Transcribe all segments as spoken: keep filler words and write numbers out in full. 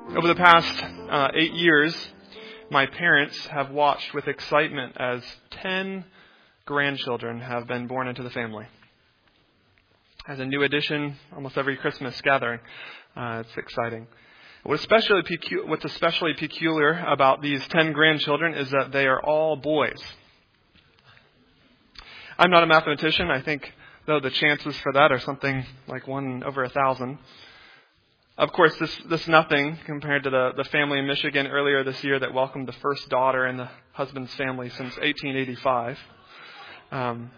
Over the past uh, eight years, my parents have watched with excitement as ten grandchildren have been born into the family. As a new addition, almost every Christmas gathering, uh, it's exciting. What especially pecu- what's especially peculiar about these ten grandchildren is that they are all boys. I'm not a mathematician. I think, though, the chances for that are something like one over a thousand. Of course, this this nothing compared to the, the family in Michigan earlier this year that welcomed the first daughter in the husband's family since eighteen eighty-five. Um,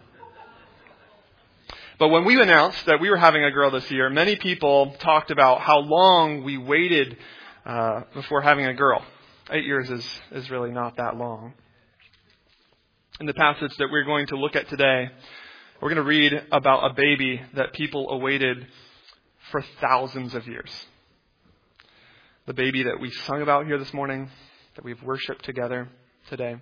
but when we announced that we were having a girl this year, many people talked about how long we waited uh, before having a girl. Eight years is, is really not that long. In the passage that we're going to look at today, we're going to read about a baby that people awaited for thousands of years. The baby that we sung about here this morning, that we've worshiped together today.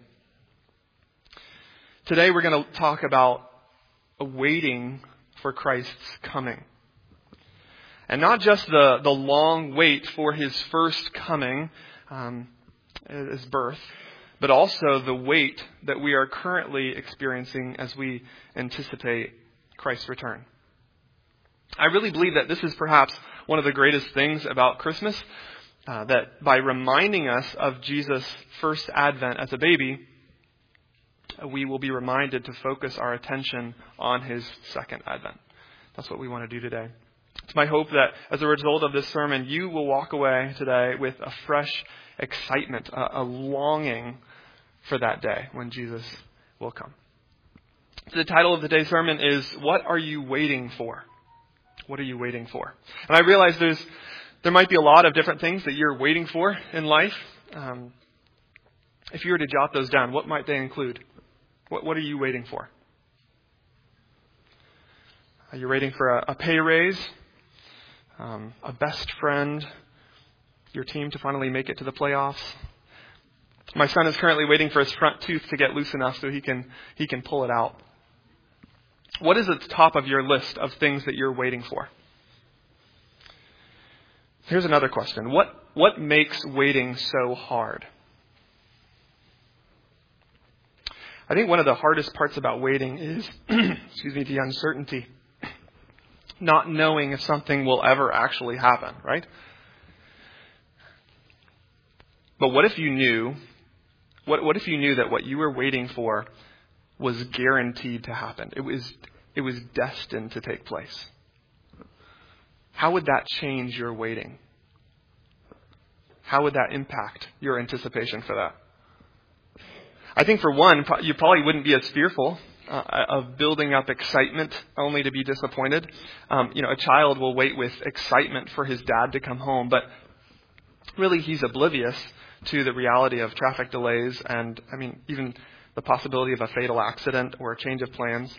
Today we're going to talk about waiting for Christ's coming. And not just the, the long wait for his first coming, um, his birth, but also the wait that we are currently experiencing as we anticipate Christ's return. I really believe that this is perhaps one of the greatest things about Christmas, uh, that by reminding us of Jesus' first advent as a baby, we will be reminded to focus our attention on his second advent. That's what we want to do today. It's my hope that as a result of this sermon, you will walk away today with a fresh excitement, a, a longing for that day when Jesus will come. So the title of today's sermon is, What Are You Waiting For? What are you waiting for? And I realize there's there might be a lot of different things that you're waiting for in life. Um, if you were to jot those down, what might they include? What What are you waiting for? Are you waiting for a, a pay raise, um, a best friend, your team to finally make it to the playoffs? My son is currently waiting for his front tooth to get loose enough so he can he can pull it out. What is at the top of your list of things that you're waiting for? Here's another question. What what makes waiting so hard? I think one of the hardest parts about waiting is, excuse me, the uncertainty. Not knowing if something will ever actually happen, right? But what if you knew, what what if you knew that what you were waiting for was guaranteed to happen? It was it was destined to take place. How would that change your waiting? How would that impact your anticipation for that? I think for one, you probably wouldn't be as fearful uh, of building up excitement only to be disappointed. Um, you know, a child will wait with excitement for his dad to come home, but really he's oblivious to the reality of traffic delays and, I mean, even the possibility of a fatal accident or a change of plans.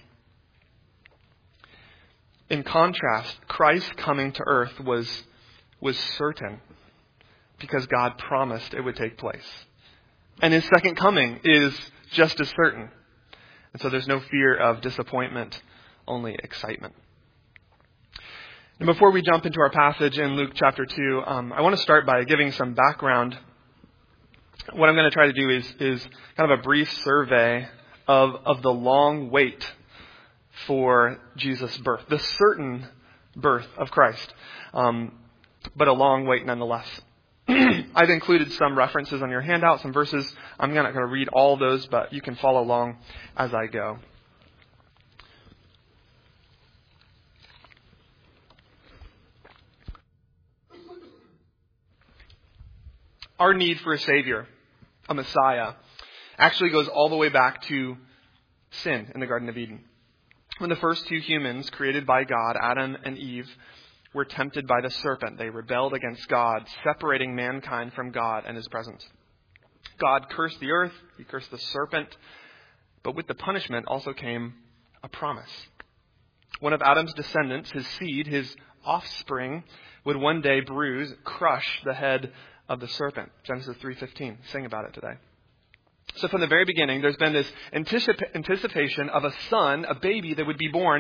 In contrast, Christ coming to earth was was certain because God promised it would take place. And his second coming is just as certain. And so there's no fear of disappointment, only excitement. And before we jump into our passage in Luke chapter two, um, I want to start by giving some background. What I'm going to try to do is, is kind of a brief survey of, of the long wait for Jesus' birth, the certain birth of Christ, um, but a long wait nonetheless. I've included some references on your handout, some verses. I'm not going to read all those, but you can follow along as I go. Our need for a Savior, a Messiah, actually goes all the way back to sin in the Garden of Eden. When the first two humans created by God, Adam and Eve, were tempted by the serpent, they rebelled against God, separating mankind from God and his presence. God cursed the earth, he cursed the serpent, but with the punishment also came a promise. One of Adam's descendants, his seed, his offspring, would one day bruise, crush the head of the serpent. Genesis three fifteen. Sing about it today. So from the very beginning, there's been this anticip- anticipation of a son, a baby that would be born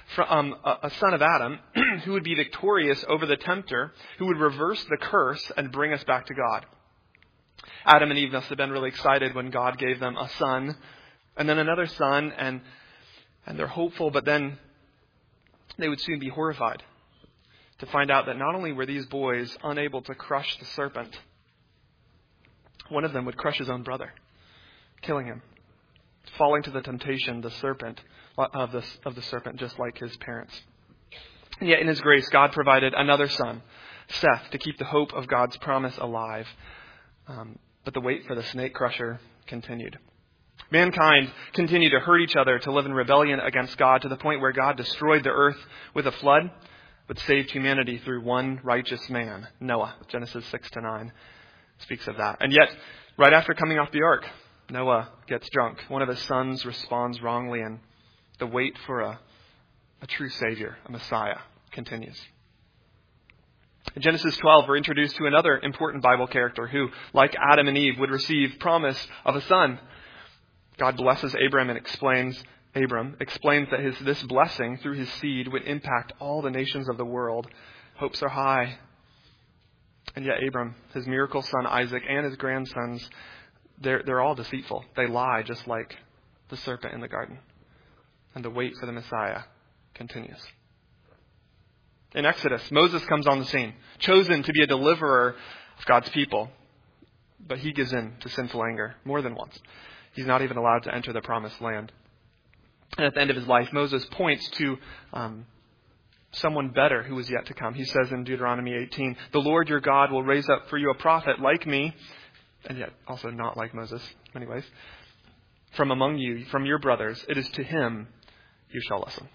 from um, a son of Adam who would be victorious over the tempter, who would reverse the curse and bring us back to God. Adam and Eve must have been really excited when God gave them a son and then another son, and and they're hopeful, but then they would soon be horrified to find out that not only were these boys unable to crush the serpent, one of them would crush his own brother, killing him, falling to the temptation, the serpent of the of the serpent, just like his parents. And yet, in His grace, God provided another son, Seth, to keep the hope of God's promise alive. Um, but the wait for the snake crusher continued. Mankind continued to hurt each other, to live in rebellion against God, to the point where God destroyed the earth with a flood, but saved humanity through one righteous man, Noah. Genesis six to nine speaks of that. And yet, right after coming off the ark, Noah gets drunk. One of his sons responds wrongly, and the wait for a, a true Savior, a Messiah, continues. In Genesis twelve, we're introduced to another important Bible character who, like Adam and Eve, would receive promise of a son. God blesses Abram and explains, Abram explains that his, this blessing through his seed would impact all the nations of the world. Hopes are high. And yet Abram, his miracle son Isaac, and his grandsons, they're, they're all deceitful. They lie just like the serpent in the garden. And the wait for the Messiah continues. In Exodus, Moses comes on the scene, chosen to be a deliverer of God's people. But he gives in to sinful anger more than once. He's not even allowed to enter the promised land. And at the end of his life, Moses points to um, someone better who is yet to come. He says in Deuteronomy eighteen, "The Lord your God will raise up for you a prophet like me," and yet also not like Moses in many ways, "from among you, from your brothers. It is to him you shall listen."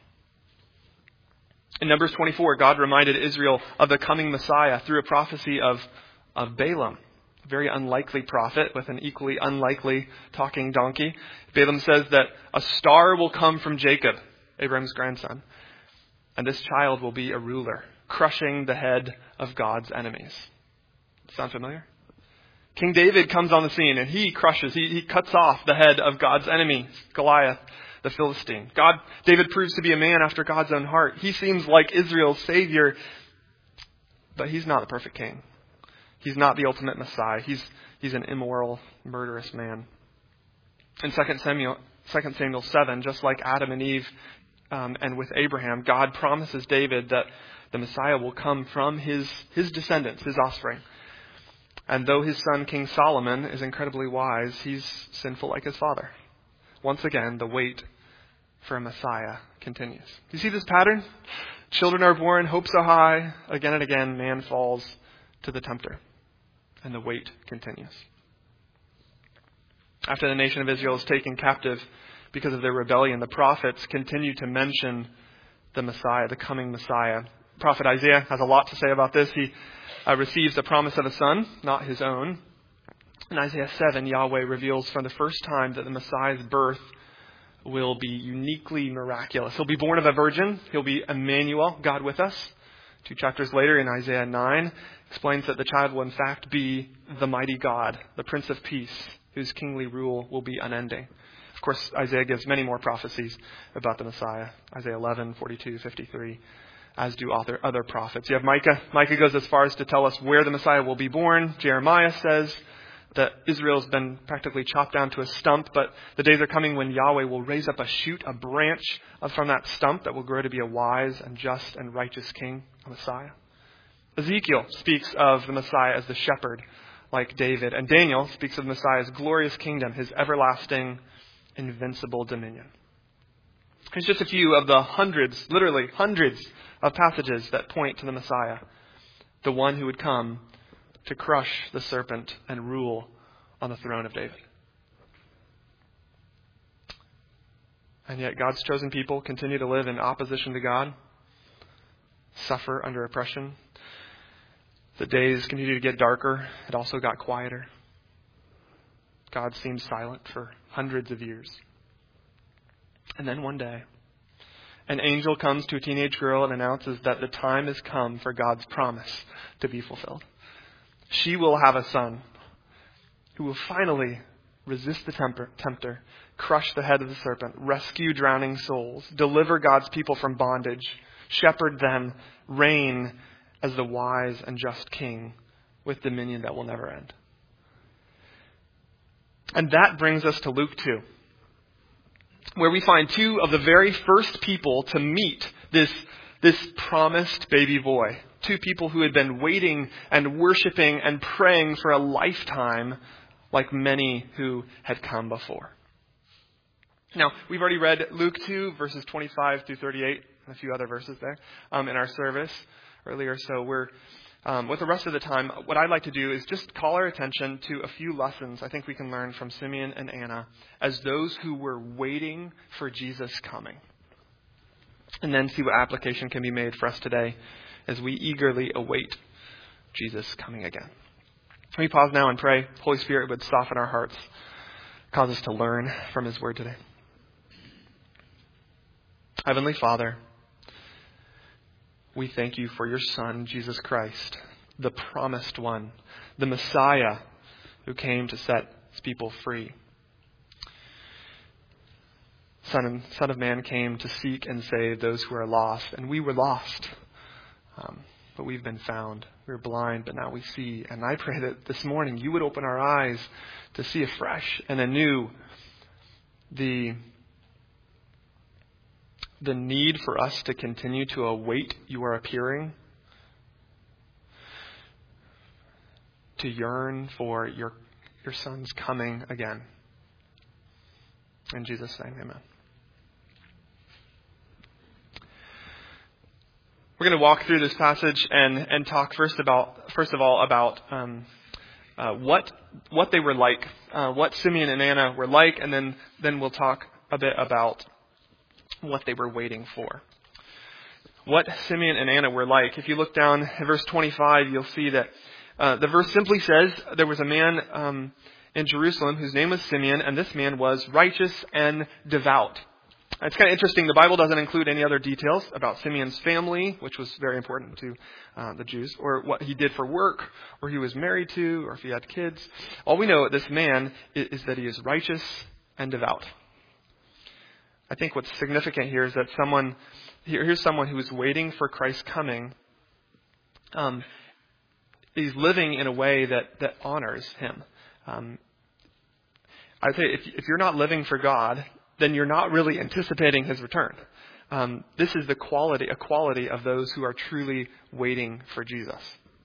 In Numbers twenty-four, God reminded Israel of the coming Messiah through a prophecy of, of Balaam. Very unlikely prophet with an equally unlikely talking donkey. Balaam says that a star will come from Jacob, Abraham's grandson, and this child will be a ruler, crushing the head of God's enemies. Sound familiar? King David comes on the scene and he crushes, he, he cuts off the head of God's enemy, Goliath, the Philistine. God, David proves to be a man after God's own heart. He seems like Israel's savior, but he's not a perfect king. He's not the ultimate Messiah. He's he's an immoral, murderous man. In Second Samuel, Second Samuel seven, just like Adam and Eve um, and with Abraham, God promises David that the Messiah will come from his, his descendants, his offspring. And though his son, King Solomon, is incredibly wise, he's sinful like his father. Once again, the wait for a Messiah continues. You see this pattern? Children are born, hopes are high. Again and again, man falls to the tempter. And the wait continues. After the nation of Israel is taken captive because of their rebellion, the prophets continue to mention the Messiah, the coming Messiah. Prophet Isaiah has a lot to say about this. He uh, receives the promise of a son, not his own. In Isaiah seven, Yahweh reveals for the first time that the Messiah's birth will be uniquely miraculous. He'll be born of a virgin. He'll be Emmanuel, God with us. Two chapters later in Isaiah nine, explains that the child will in fact be the mighty God, the Prince of Peace, whose kingly rule will be unending. Of course, Isaiah gives many more prophecies about the Messiah. Isaiah eleven, forty-two, fifty-three, as do other, other prophets. You have Micah. Micah goes as far as to tell us where the Messiah will be born. Jeremiah says that Israel's been practically chopped down to a stump, but the days are coming when Yahweh will raise up a shoot, a branch from that stump that will grow to be a wise and just and righteous king, a Messiah. Ezekiel speaks of the Messiah as the shepherd, like David. And Daniel speaks of the Messiah's glorious kingdom, his everlasting, invincible dominion. Here's just a few of the hundreds, literally hundreds, of passages that point to the Messiah, the one who would come to crush the serpent and rule on the throne of David. And yet God's chosen people continue to live in opposition to God, suffer under oppression. The days continue to get darker. It also got quieter. God seemed silent for hundreds of years. And then one day, an angel comes to a teenage girl and announces that the time has come for God's promise to be fulfilled. She will have a son who will finally resist the temper, tempter, crush the head of the serpent, rescue drowning souls, deliver God's people from bondage, shepherd them, reign as the wise and just king with dominion that will never end. And that brings us to Luke two, where we find two of the very first people to meet this, this promised baby boy. Two people who had been waiting and worshiping and praying for a lifetime, like many who had come before. Now, we've already read Luke two, verses twenty-five through thirty-eight, and a few other verses there um, in our service earlier. So we're, um, with the rest of the time, what I'd like to do is just call our attention to a few lessons I think we can learn from Simeon and Anna as those who were waiting for Jesus coming. And then see what application can be made for us today as we eagerly await Jesus coming again. Let me pause now and pray. Holy Spirit would soften our hearts, cause us to learn from His Word today. Heavenly Father, we thank You for Your Son, Jesus Christ, the promised one, the Messiah who came to set His people free. Son, and, Son of Man came to seek and save those who are lost, and we were lost. Um, but we've been found. We were blind, but now we see. And I pray that this morning You would open our eyes to see afresh and anew the, the need for us to continue to await Your appearing, to yearn for Your, your Son's coming again. In Jesus' name, amen. We're going to walk through this passage and, and talk first about first of all about um, uh, what what they were like, uh, what Simeon and Anna were like, and then then we'll talk a bit about what they were waiting for. What Simeon and Anna were like. If you look down at verse twenty-five, you'll see that uh, the verse simply says there was a man um, in Jerusalem whose name was Simeon, and this man was righteous and devout. It's kind of interesting. The Bible doesn't include any other details about Simeon's family, which was very important to uh, the Jews, or what he did for work, or he was married to, or if he had kids. All we know of this man is, is that he is righteous and devout. I think what's significant here is that someone, here, here's someone who is waiting for Christ's coming. Um, he's living in a way that, that honors Him. Um, I'd say if, if you're not living for God, then you're not really anticipating His return. Um, this is the quality, a quality of those who are truly waiting for Jesus.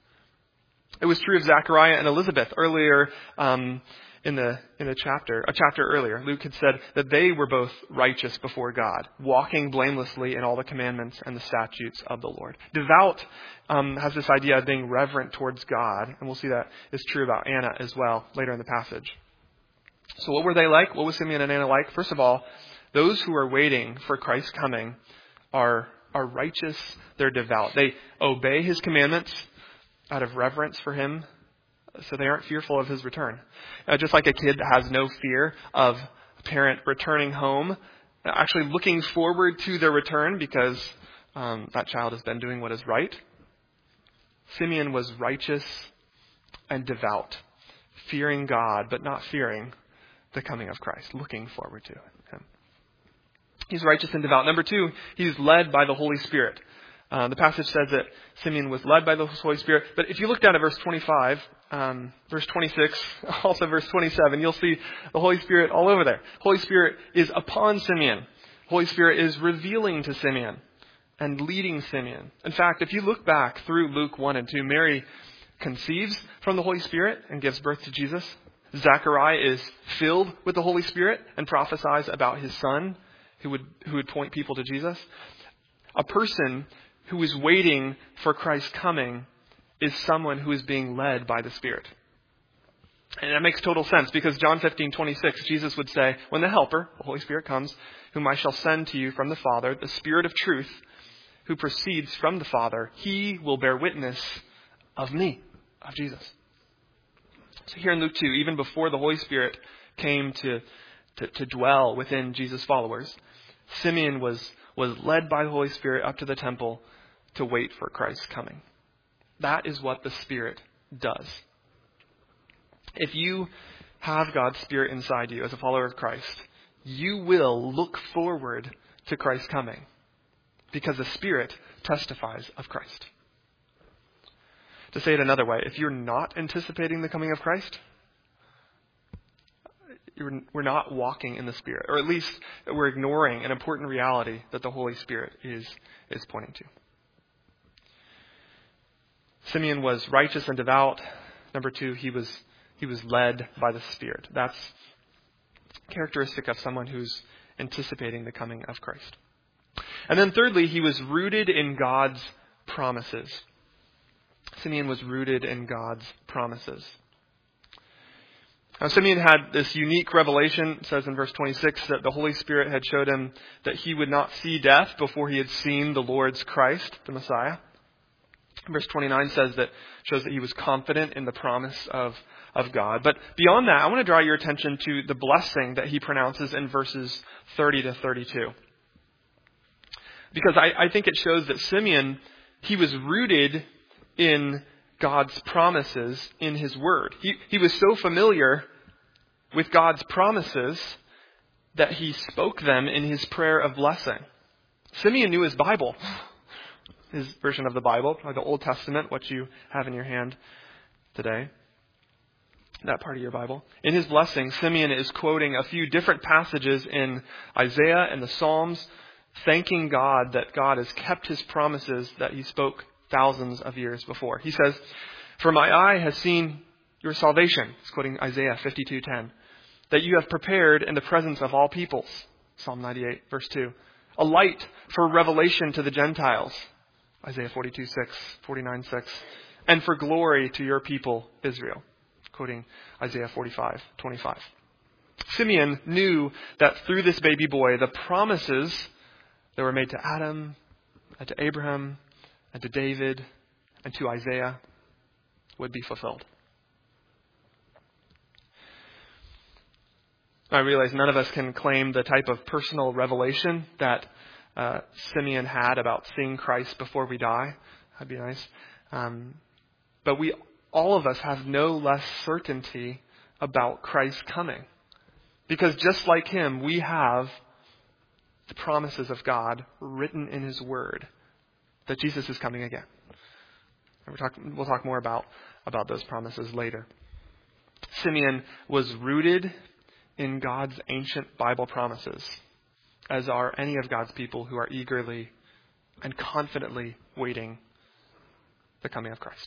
It was true of Zachariah and Elizabeth earlier um, in the in the chapter. A chapter earlier, Luke had said that they were both righteous before God, walking blamelessly in all the commandments and the statutes of the Lord. Devout um, has this idea of being reverent towards God, and we'll see that is true about Anna as well later in the passage. So what were they like? What was Simeon and Anna like? First of all, those who are waiting for Christ's coming are, are righteous. They're devout. They obey His commandments out of reverence for Him, so they aren't fearful of His return. Uh, just like a kid that has no fear of a parent returning home, actually looking forward to their return because um, that child has been doing what is right. Simeon was righteous and devout, fearing God, but not fearing the coming of Christ, looking forward to Him. He's righteous and devout. Number two, he's led by the Holy Spirit. Uh, the passage says that Simeon was led by the Holy Spirit. But if you look down at verse twenty-five, um, verse twenty-six, also verse twenty-seven, you'll see the Holy Spirit all over there. Holy Spirit is upon Simeon. Holy Spirit is revealing to Simeon and leading Simeon. In fact, if you look back through Luke one and two, Mary conceives from the Holy Spirit and gives birth to Jesus. Zachariah is filled with the Holy Spirit and prophesies about his son who would who would point people to Jesus. A person who is waiting for Christ's coming is someone who is being led by the Spirit. And that makes total sense because John fifteen twenty-six, Jesus would say, when the Helper, the Holy Spirit comes, whom I shall send to you from the Father, the Spirit of truth, who proceeds from the Father, He will bear witness of me, of Jesus. So here in Luke two, even before the Holy Spirit came to, to, to dwell within Jesus' followers, Simeon was, was led by the Holy Spirit up to the temple to wait for Christ's coming. That is what the Spirit does. If you have God's Spirit inside you as a follower of Christ, you will look forward to Christ's coming because the Spirit testifies of Christ. To say it another way, if you're not anticipating the coming of Christ, you're, we're not walking in the Spirit, or at least we're ignoring an important reality that the Holy Spirit is, is pointing to. Simeon was righteous and devout. Number two, he was he was led by the Spirit. That's characteristic of someone who's anticipating the coming of Christ. And then thirdly, he was rooted in God's promises. Simeon was rooted in God's promises. Now, Simeon had this unique revelation. It says in verse twenty-six that the Holy Spirit had showed him that he would not see death before he had seen the Lord's Christ, the Messiah. Verse twenty-nine says that shows that he was confident in the promise of, of God. But beyond that, I want to draw your attention to the blessing that he pronounces in verses thirty to thirty-two. Because I, I think it shows that Simeon, he was rooted in God's promises in his word. He, he was so familiar with God's promises that he spoke them in his prayer of blessing. Simeon knew his Bible, his version of the Bible, or the Old Testament, what you have in your hand today, that part of your Bible. In his blessing, Simeon is quoting a few different passages in Isaiah and the Psalms, thanking God that God has kept his promises that he spoke thousands of years before. He says, "For my eye has seen your salvation," he's quoting Isaiah fifty-two ten, "that you have prepared in the presence of all peoples," Psalm ninety-eight, verse two, "a light for revelation to the Gentiles," Isaiah forty-two six, forty-nine six, "and for glory to your people Israel," quoting Isaiah forty-five twenty-five. Simeon knew that through this baby boy, the promises that were made to Adam and to Abraham and to David and to Isaiah would be fulfilled. I realize none of us can claim the type of personal revelation that uh, Simeon had about seeing Christ before we die. That'd be nice. Um, but we, all of us, have no less certainty about Christ's coming. Because just like him, we have the promises of God written in his word that Jesus is coming again. And we'll talk, we'll talk more about, about those promises later. Simeon was rooted in God's ancient Bible promises, as are any of God's people who are eagerly and confidently waiting the coming of Christ.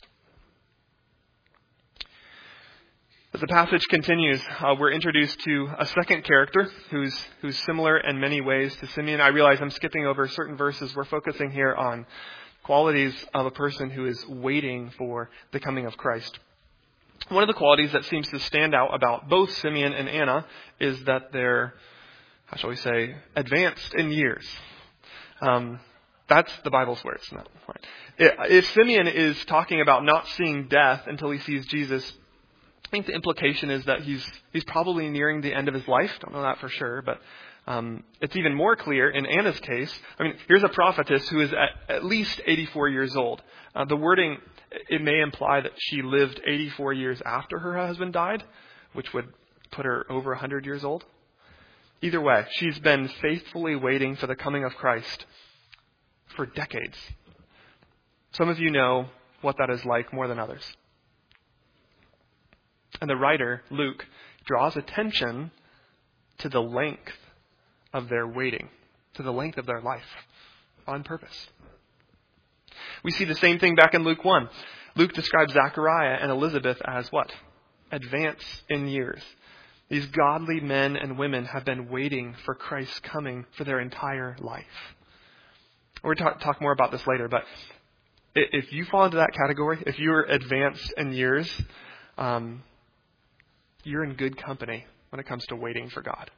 As the passage continues, uh, we're introduced to a second character who's who's similar in many ways to Simeon. I realize I'm skipping over certain verses. We're focusing here on qualities of a person who is waiting for the coming of Christ. One of the qualities that seems to stand out about both Simeon and Anna is that they're, how shall we say, advanced in years. Um, that's the Bible's words. No, right. If Simeon is talking about not seeing death until he sees Jesus, I think the implication is that he's he's probably nearing the end of his life. Don't know that for sure, but um, it's even more clear in Anna's case. I mean, here's a prophetess who is at, at least eighty-four years old. Uh, the wording, it may imply that she lived eighty-four years after her husband died, which would put her over one hundred years old. Either way, she's been faithfully waiting for the coming of Christ for decades. Some of you know what that is like more than others. And the writer, Luke, draws attention to the length of their waiting, to the length of their life, on purpose. We see the same thing back in Luke one. Luke describes Zachariah and Elizabeth as what? Advanced in years. These godly men and women have been waiting for Christ's coming for their entire life. We're going to talk more about this later, but if you fall into that category, if you're advanced in years, um, you're in good company when it comes to waiting for God.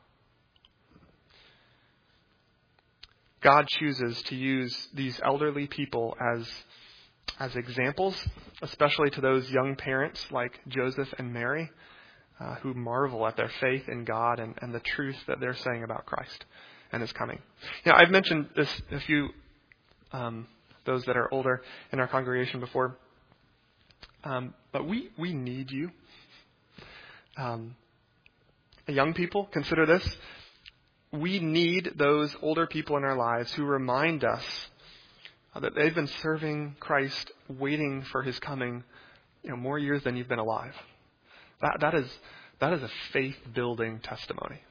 God chooses to use these elderly people as, as examples, especially to those young parents like Joseph and Mary, uh, who marvel at their faith in God and, and the truth that they're saying about Christ and his coming. You know, I've mentioned this a few, um, those that are older in our congregation before, um, but we, we need you. Um, Young people, consider this. We need those older people in our lives who remind us that they've been serving Christ, waiting for his coming, you know, more years than you've been alive. That, that is, that is a faith-building testimony.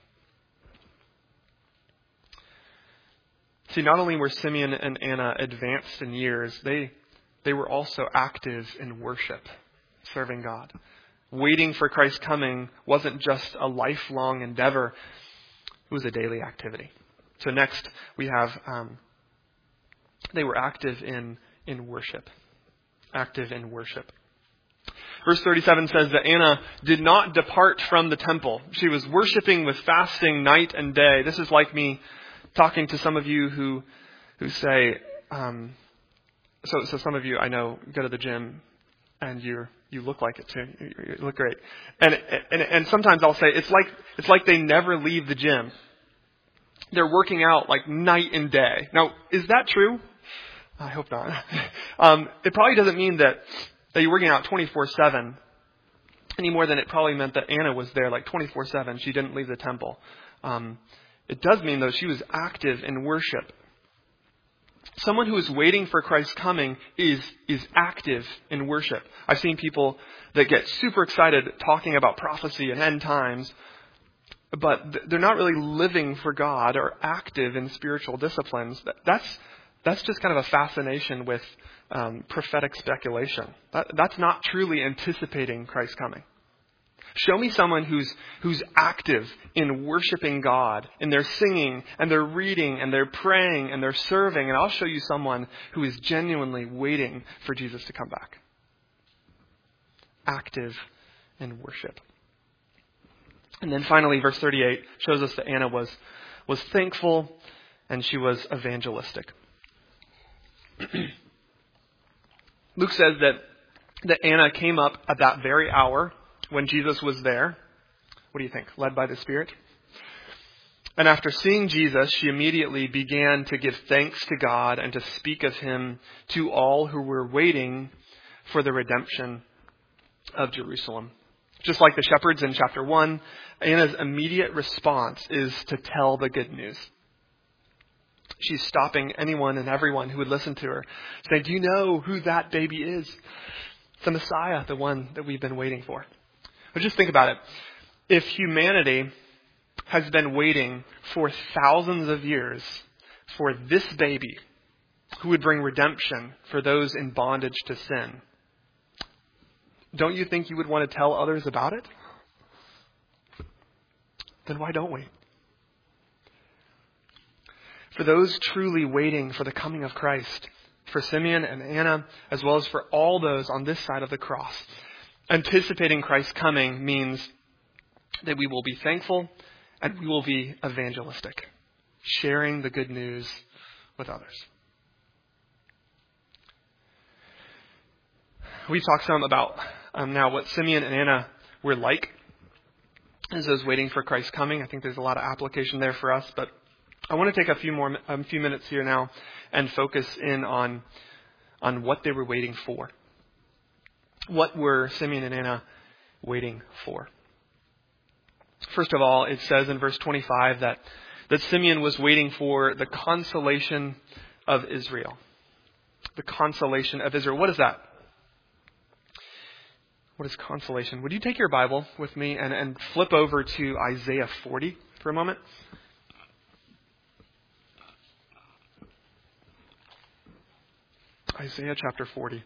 See, not only were Simeon and Anna advanced in years, they, they were also active in worship, serving God. Waiting for Christ's coming wasn't just a lifelong endeavor. It was a daily activity. So next we have, um, they were active in, in worship. Active in worship. Verse thirty-seven says that Anna did not depart from the temple. She was worshiping with fasting night and day. This is like me talking to some of you who who say, um, so so some of you I know go to the gym and you're you look like it too. You, you look great. And, and and sometimes I'll say it's like it's like they never leave the gym. They're working out like night and day. Now, is that true? I hope not. Um, it probably doesn't mean that, that you're working out twenty-four seven any more than it probably meant that Anna was there like twenty-four seven. She didn't leave the temple. Um, it does mean, though, she was active in worship. Someone who is waiting for Christ's coming is is active in worship. I've seen people that get super excited talking about prophecy and end times, but they're not really living for God or active in spiritual disciplines. That's that's just kind of a fascination with um, prophetic speculation. That, that's not truly anticipating Christ's coming. Show me someone who's who's active in worshiping God, and they're singing, and they're reading, and they're praying, and they're serving, and I'll show you someone who is genuinely waiting for Jesus to come back. Active in worship. And then finally, verse thirty-eight shows us that Anna was, was thankful, and she was evangelistic. Luke says that, that Anna came up at that very hour when Jesus was there. What do you think? Led by the Spirit? And after seeing Jesus, she immediately began to give thanks to God and to speak of him to all who were waiting for the redemption of Jerusalem. Just like the shepherds in chapter one, Anna's immediate response is to tell the good news. She's stopping anyone and everyone who would listen to her, saying, "Do you know who that baby is? It's the Messiah, the one that we've been waiting for." But just think about it. If humanity has been waiting for thousands of years for this baby who would bring redemption for those in bondage to sin, don't you think you would want to tell others about it? Then why don't we? For those truly waiting for the coming of Christ, for Simeon and Anna, as well as for all those on this side of the cross, anticipating Christ's coming means that we will be thankful and we will be evangelistic, sharing the good news with others. We've talked some about um, now what Simeon and Anna were like as those waiting for Christ's coming. I think there's a lot of application there for us, but I want to take a few more a few minutes here now and focus in on on what they were waiting for. What were Simeon and Anna waiting for? First of all, it says in verse twenty-five that, that Simeon was waiting for the consolation of Israel. The consolation of Israel. What is that? What is consolation? Would you take your Bible with me and, and flip over to Isaiah forty for a moment? Isaiah chapter forty.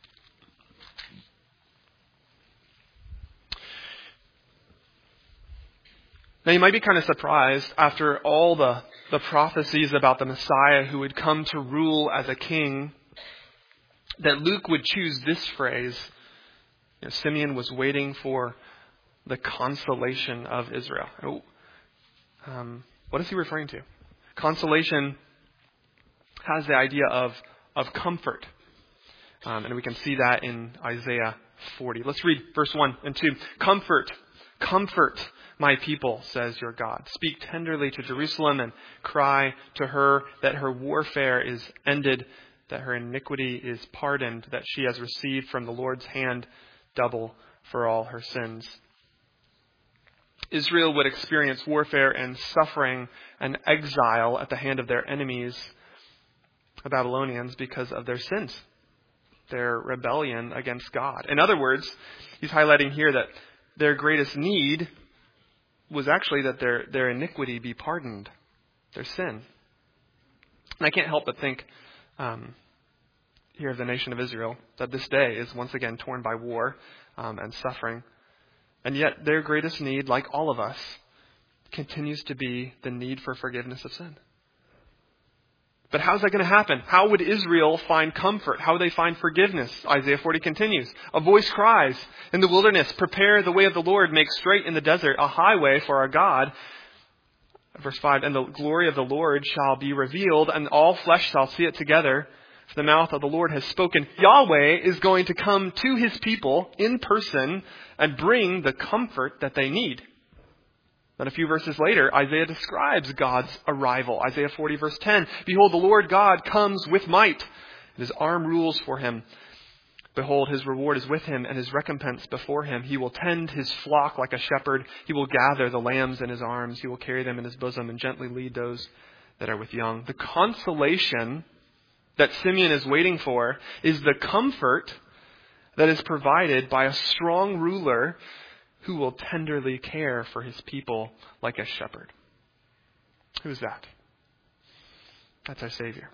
Now you might be kind of surprised after all the, the prophecies about the Messiah who would come to rule as a king that Luke would choose this phrase. You know, Simeon was waiting for the consolation of Israel. Um, what is he referring to? Consolation has the idea of, of comfort. Um, and we can see that in Isaiah forty. Let's read verse one and two. Comfort, comfort my people, says your God. Speak tenderly to Jerusalem and cry to her that her warfare is ended, that her iniquity is pardoned, that she has received from the Lord's hand double for all her sins. Israel would experience warfare and suffering and exile at the hand of their enemies, the Babylonians, because of their sins, their rebellion against God. In other words, he's highlighting here that their greatest need was actually that their, their iniquity be pardoned, their sin. And I can't help but think um, here of the nation of Israel, that this day is once again torn by war um, and suffering. And yet their greatest need, like all of us, continues to be the need for forgiveness of sin. But how's that going to happen? How would Israel find comfort? How would they find forgiveness? Isaiah forty continues. A voice cries in the wilderness, prepare the way of the Lord, make straight in the desert a highway for our God. Verse five, and the glory of the Lord shall be revealed, and all flesh shall see it together. For the mouth of the Lord has spoken. Yahweh is going to come to his people in person and bring the comfort that they need. Then a few verses later, Isaiah describes God's arrival. Isaiah forty verse ten, behold, the Lord God comes with might, and his arm rules for him. Behold, his reward is with him, and his recompense before him. He will tend his flock like a shepherd. He will gather the lambs in his arms. He will carry them in his bosom and gently lead those that are with young. The consolation that Simeon is waiting for is the comfort that is provided by a strong ruler who will tenderly care for his people like a shepherd. Who's that? That's our Savior.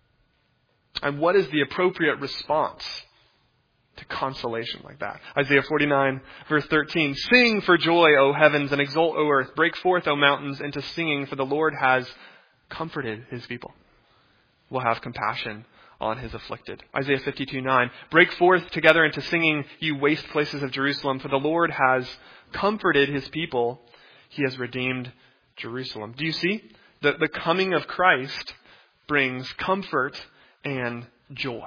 And what is the appropriate response to consolation like that? Isaiah forty-nine, verse thirteen. Sing for joy, O heavens, and exult, O earth. Break forth, O mountains, into singing, for the Lord has comforted his people. Will have compassion on his afflicted. Isaiah fifty-two nine. Break forth together into singing, you waste places of Jerusalem, for the Lord has comforted his people. He has redeemed Jerusalem. Do you see? The, the coming of Christ brings comfort and joy.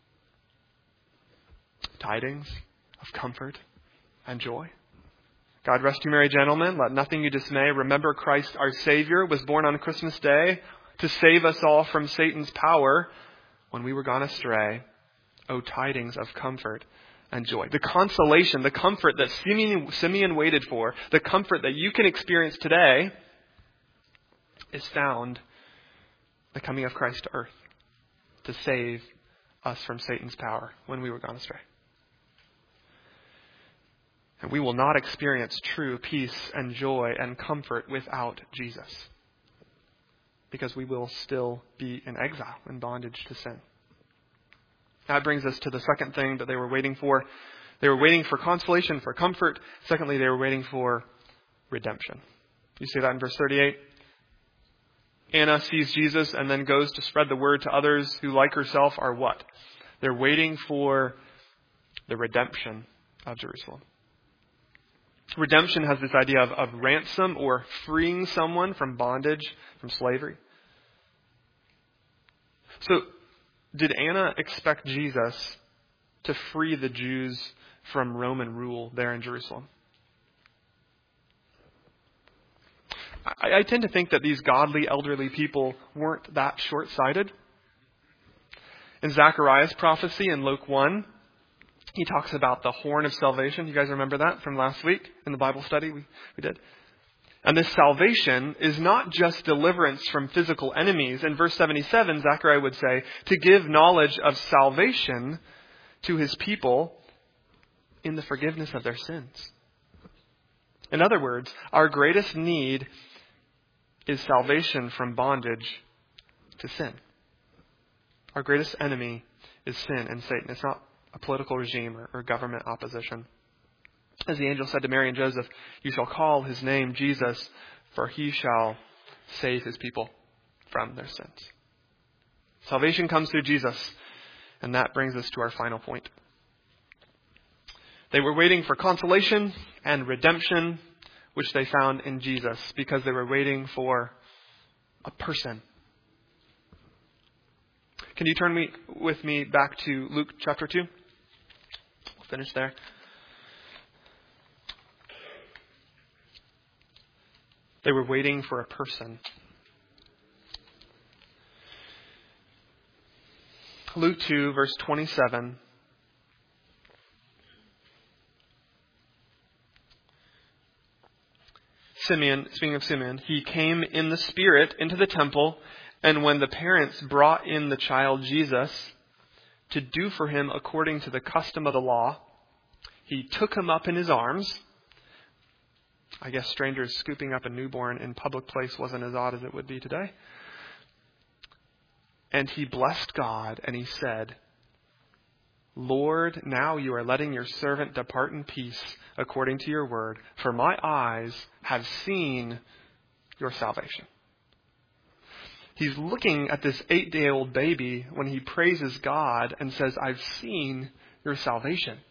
Tidings of comfort and joy. God rest you, merry gentlemen. Let nothing you dismay. Remember Christ our Savior was born on Christmas Day to save us all from Satan's power when we were gone astray. Oh, tidings of comfort and joy. The consolation, the comfort that Simeon, Simeon waited for, the comfort that you can experience today is found in the coming of Christ to earth to save us from Satan's power when we were gone astray. And we will not experience true peace and joy and comfort without Jesus, because we will still be in exile, in bondage to sin. That brings us to the second thing that they were waiting for. They were waiting for consolation, for comfort. Secondly, they were waiting for redemption. You see that in verse thirty-eight. Anna sees Jesus and then goes to spread the word to others who, like herself, are what? They're waiting for the redemption of Jerusalem. Redemption has this idea of, of ransom or freeing someone from bondage, from slavery. So, did Anna expect Jesus to free the Jews from Roman rule there in Jerusalem? I, I tend to think that these godly elderly people weren't that short-sighted. In Zechariah's prophecy in Luke one, he talks about the horn of salvation. You guys remember that from last week in the Bible study we, we did? And this salvation is not just deliverance from physical enemies. In verse seventy-seven, Zechariah would say, to give knowledge of salvation to his people in the forgiveness of their sins. In other words, our greatest need is salvation from bondage to sin. Our greatest enemy is sin and Satan. It's not a political regime or, or government opposition. As the angel said to Mary and Joseph, you shall call his name Jesus, for he shall save his people from their sins. Salvation comes through Jesus, and that brings us to our final point. They were waiting for consolation and redemption, which they found in Jesus, because they were waiting for a person. Can you turn me with me back to Luke chapter two? We'll finish there. They were waiting for a person. Luke two, verse twenty-seven. Simeon, speaking of Simeon, he came in the Spirit into the temple, and when the parents brought in the child Jesus to do for him according to the custom of the law, he took him up in his arms. I guess strangers scooping up a newborn in public place wasn't as odd as it would be today. And he blessed God, and he said, Lord, now you are letting your servant depart in peace according to your word, for my eyes have seen your salvation. He's looking at this eight-day-old baby when he praises God and says, I've seen your salvation.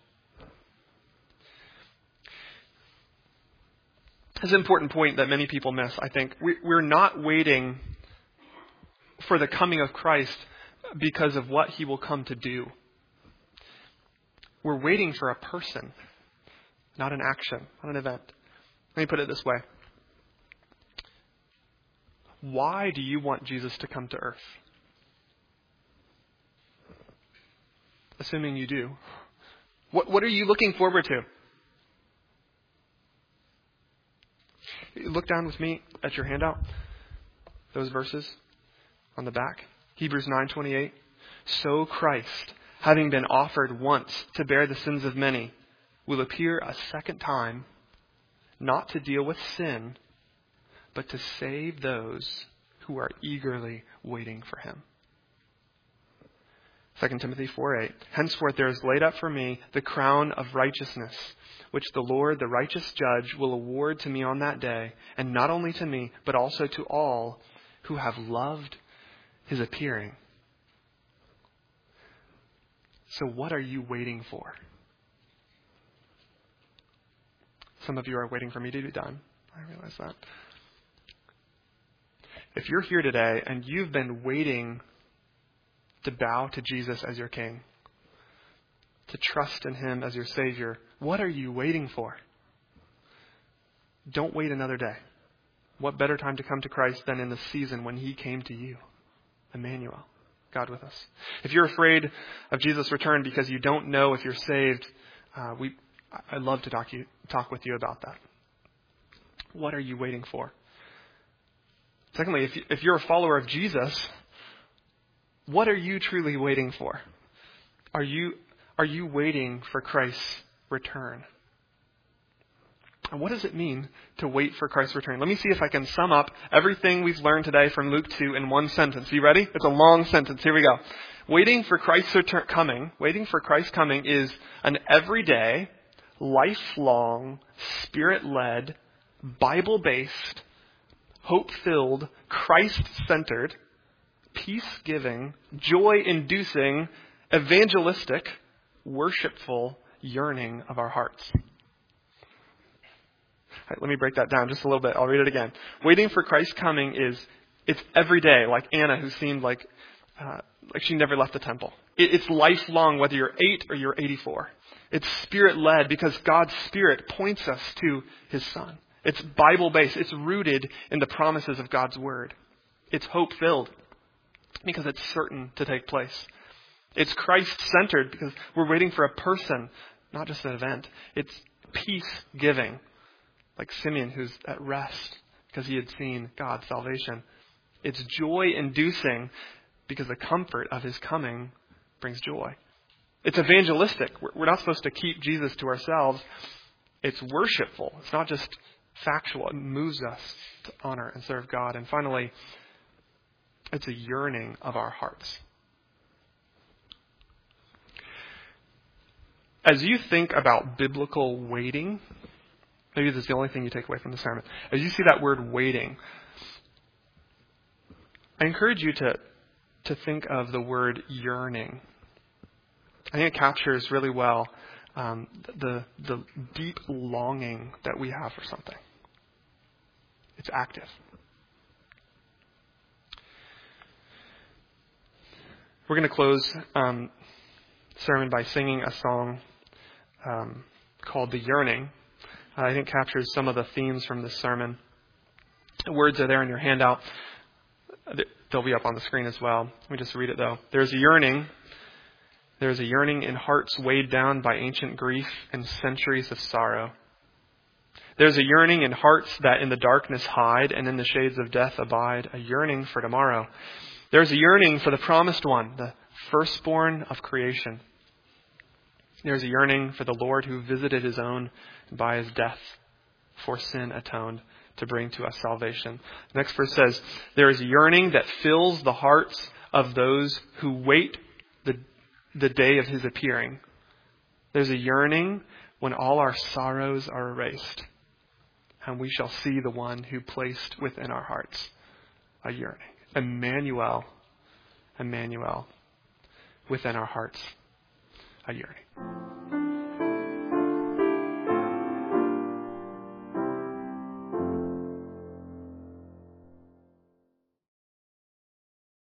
This is an important point that many people miss, I think. We're not waiting for the coming of Christ because of what he will come to do. We're waiting for a person, not an action, not an event. Let me put it this way. Why do you want Jesus to come to earth? Assuming you do. What, what are you looking forward to? Look down with me at your handout. Those verses on the back. Hebrews nine twenty-eight. So Christ, having been offered once to bear the sins of many, will appear a second time, not to deal with sin, but to save those who are eagerly waiting for him. Second Timothy four eight. Henceforth there is laid up for me the crown of righteousness, which the Lord, the righteous judge, will award to me on that day, and not only to me, but also to all who have loved his appearing. So what are you waiting for? Some of you are waiting for me to be done. I realize that. If you're here today and you've been waiting to bow to Jesus as your King, to trust in him as your Savior, what are you waiting for? Don't wait another day. What better time to come to Christ than in the season when he came to you? Emmanuel, God with us. If you're afraid of Jesus' return because you don't know if you're saved, uh, we I'd love to talk you talk with you about that. What are you waiting for? Secondly, if you, if you're a follower of Jesus, what are you truly waiting for? Are you are you waiting for Christ's return? And what does it mean to wait for Christ's return? Let me see if I can sum up everything we've learned today from Luke two in one sentence. Are you ready? It's a long sentence. Here we go. Waiting for Christ's return coming, waiting for Christ's coming is an everyday, lifelong, Spirit-led, Bible-based, hope-filled, Christ-centered, peace-giving, joy-inducing, evangelistic, worshipful yearning of our hearts. All right, let me break that down just a little bit. I'll read it again. Waiting for Christ's coming is, it's every day, like Anna, who seemed like uh, like she never left the temple. It, it's lifelong, whether you're eight or you're eighty-four. It's Spirit-led because God's Spirit points us to his Son. It's Bible-based. It's rooted in the promises of God's Word. It's hope-filled because it's certain to take place. It's Christ-centered because we're waiting for a person, not just an event. It's peace-giving, like Simeon, who's at rest because he had seen God's salvation. It's joy-inducing because the comfort of his coming brings joy. It's evangelistic. We're not supposed to keep Jesus to ourselves. It's worshipful. It's not just factual. It moves us to honor and serve God. And finally, it's a yearning of our hearts. As you think about biblical waiting, maybe this is the only thing you take away from the sermon. As you see that word waiting, I encourage you to, to think of the word yearning. I think it captures really well um, the, the deep longing that we have for something. It's active. We're going to close um, the sermon by singing a song um, called The Yearning. Uh, I think captures some of the themes from this sermon. The words are there in your handout. They'll be up on the screen as well. Let me just read it though. There's a yearning. There's a yearning in hearts weighed down by ancient grief and centuries of sorrow. There's a yearning in hearts that in the darkness hide and in the shades of death abide, a yearning for tomorrow. There's a yearning for the promised one, the firstborn of creation. There's a yearning for the Lord who visited his own and by his death for sin atoned to bring to us salvation. The next verse says, there is a yearning that fills the hearts of those who wait the, the day of his appearing. There's a yearning when all our sorrows are erased and we shall see the one who placed within our hearts a yearning. Emmanuel, Emmanuel, within our hearts, a yearning.